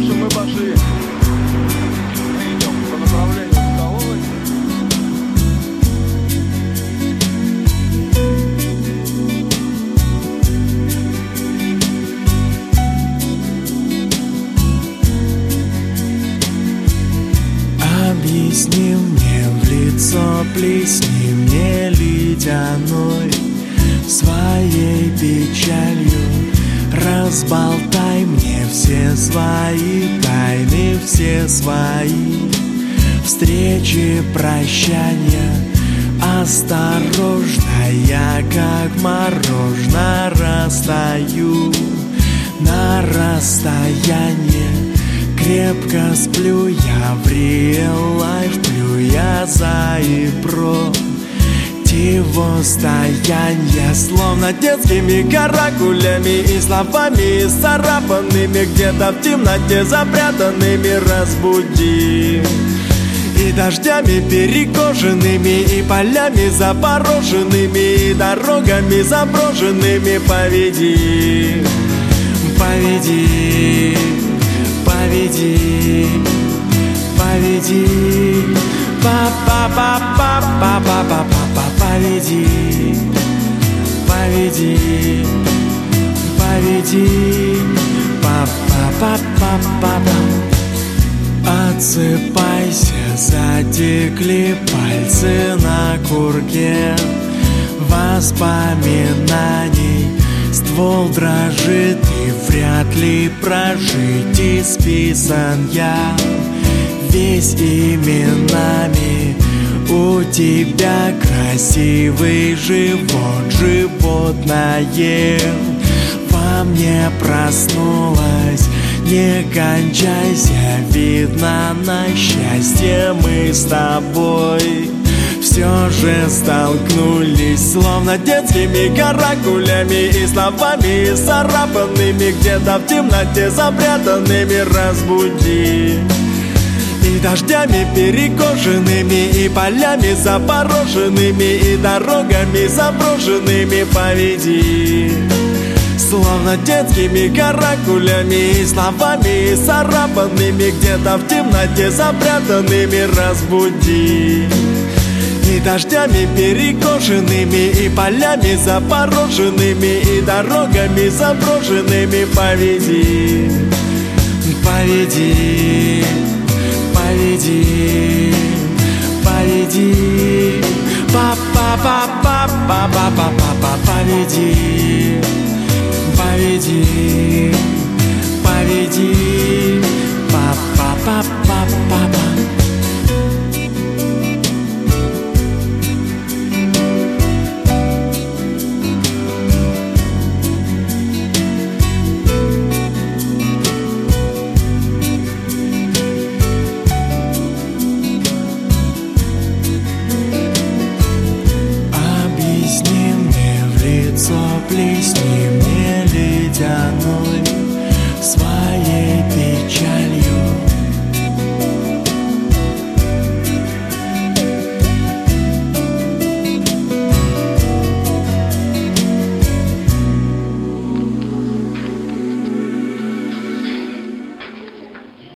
общем, мы пошли. Мы идем по направлению к столовой. Объясни мне в лицо, плесни мне ледяной своей печалью. Разболтай мне все свои тайны, все свои встречи, прощания. Осторожно, я как мороженое растаю на расстояние. Крепко сплю я в real life, плю я за и противостояние. Словно детскими каракулями и словами исцарапанными, где-то в темноте запрятанными разбуди. И дождями перекошенными, и полями запороженными, и дорогами заброшенными поведи, поведи, поведи, поведи, па-па-па-па-па-па-па-па, поведи, поведи, поведи, па-па-па-па-па. Отсыпайся, затекли пальцы на курке воспоминаний. Ствол дрожит, и вряд ли прожить исписан я весь именами. У тебя красивый живот, животное во мне проснулось. Не кончайся, видно, на счастье мы с тобой все же столкнулись. Словно детскими каракулями и словами исцарапанными, где-то в темноте запрятанными разбуди. И дождями перекошенными, и полями запороженными, и дорогами заброшенными поведи. Словно детскими каракулями и словами исцарапанными, где-то в темноте запрятанными разбуди. И дождями перекошенными, и полями запороженными, и дорогами заброшенными поведи, поведи, поведи, поведи, па-па-па-па-па-па-па-па, поведи, поведи, поведи.